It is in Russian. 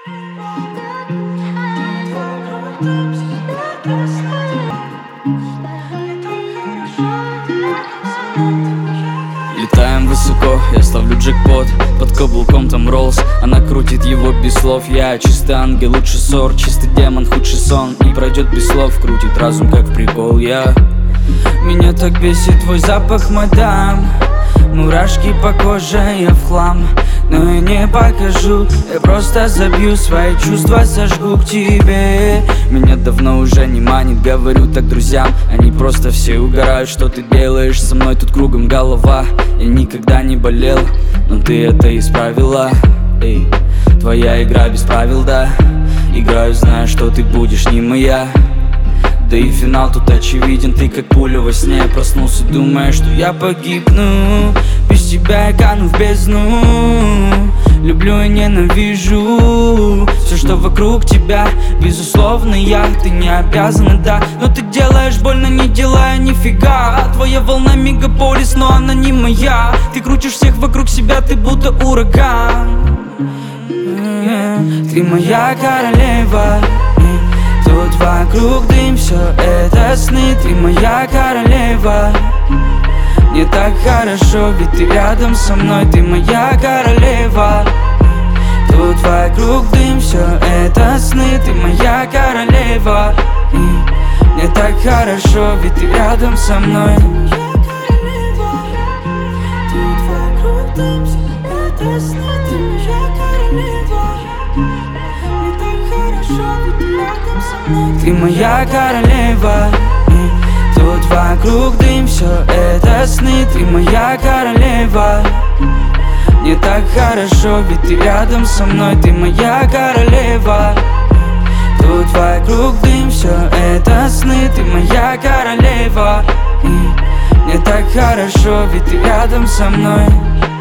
Летаем высоко, я ставлю джекпот. Под каблуком там Роллс, она крутит его без слов. Я чистый ангел, лучший ссор, чистый демон, худший сон. И пройдет без слов, крутит разум как в прикол. Меня так бесит твой запах, мадам. Мурашки по коже, я в хлам. Но я не покажу, я просто забью свои чувства, сожгу к тебе. Меня давно уже не манит, говорю так друзьям. Они просто все угорают, что ты делаешь со мной, тут кругом голова. Я никогда не болел, но ты это исправила. Эй, твоя игра без правил, да. Играю, зная, что ты будешь не моя. Да и финал тут очевиден, ты как пуля во сне. Проснулся, думая, что я погибну. Без тебя я кану в бездну. Люблю и ненавижу все, что вокруг тебя. Безусловно, ты не обязана, да. Но ты делаешь больно, не делая нифига. Твоя волна мегаполис, но она не моя. Ты крутишь всех вокруг себя, ты будто ураган. Ты моя королева. Тут вокруг дым, все это сны. Ты моя королева. Мне так хорошо, ведь ты рядом со мной. Ты моя королева. Тут вокруг дым, все это сны. Ты моя королева. Мне так хорошо, ведь ты рядом со мной. Тут вокруг дым, все это сны. Ты моя королева. Мне так хорошо, ведь ты рядом со мной. Ты моя королева. Тут вокруг дым, все это сны. Ты моя королева. Мне так хорошо, ведь ты рядом со мной. Ты моя королева. Тут вокруг дым, все это сны. Ты моя королева. Мне так хорошо, ведь ты рядом со мной.